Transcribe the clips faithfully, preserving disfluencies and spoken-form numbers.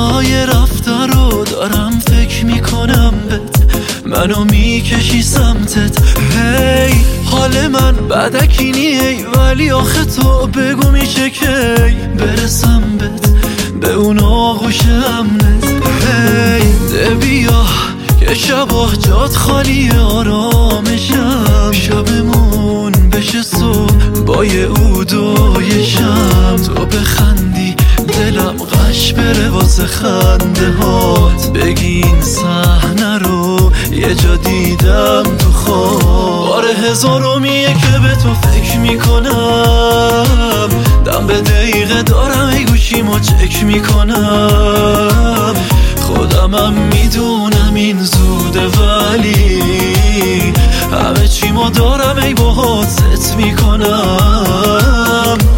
روزای رفته رو دارم فکر میکنم بهت، منو میکشی سمتت. هی حال من بدکینیه ولی آخه تو بگو میشه کی برسم بهت به اون آغوش امنت. هی ده بیا که شبا جات خالی آرامشم، شبمون بشه صبح با یه عود و یه شم، تو بخندی دلم غش بره واسه خنده هات، بگی این صحنه رو یه جا دیدم تو خواب. باره هزارومیه که به تو فکر میکنم، دم به دقیقه دارم ای گوشیمو چک میکنم، خودمم میدونم این زوده ولی همه چیمو دارم ای باهات ست میکنم.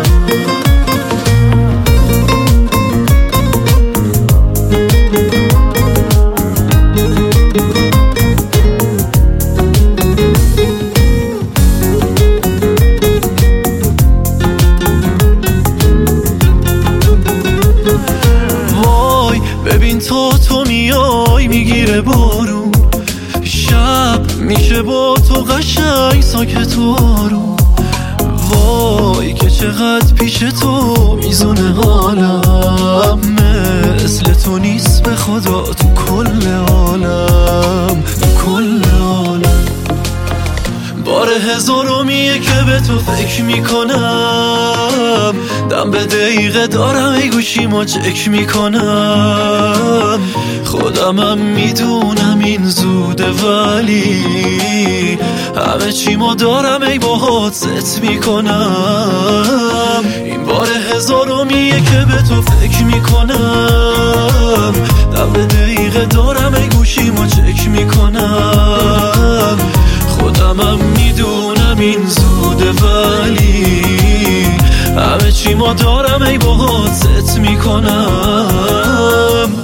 ببین تا تو میای میگیره بارون، شب میشه با تو قشنگ ساکت و آروم، وای که چقدر پیش تو میزونه حالم، مثل تو نیست به خدا تو کل عالم، تو کل عالم. باره هزارومیه که به تو فکر میکنم، دم به دقیقه دارم ای گوشیمو چک میکنم، خودمم میدونم این زوده ولی همه چیمو دارم ای باهات ست میکنم. این باره هزارومیه که به تو فکر میکنم، دم به دقیقه دارم ای گوشیمو چک میکنم، خودمم میدونم این زوده ولی همه چی ما دارم ای باهات ست میکنم.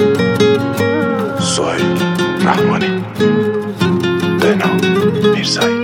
سهیل رحمانی، بنا میرزایی.